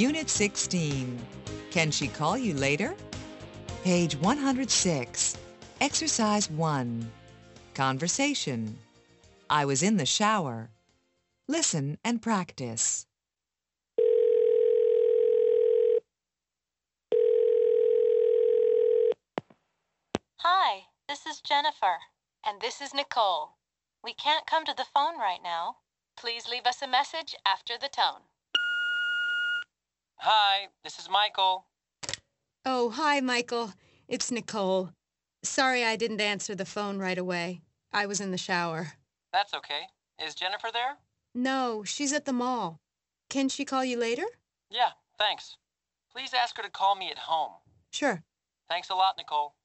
Unit 16. Can she call you later? Page 106. Exercise 1. Conversation. I was in the shower. Listen and practice. Hi, this is Jennifer. And this is Nicole. We can't come to the phone right now. Please leave us a message after the tone. Hi, this is Michael. Oh, hi, Michael. It's Nicole. Sorry I didn't answer the phone right away. I was in the shower. That's okay. Is Jennifer there? No, she's at the mall. Can she call you later? Yeah, thanks. Please ask her to call me at home. Sure. Thanks a lot, Nicole.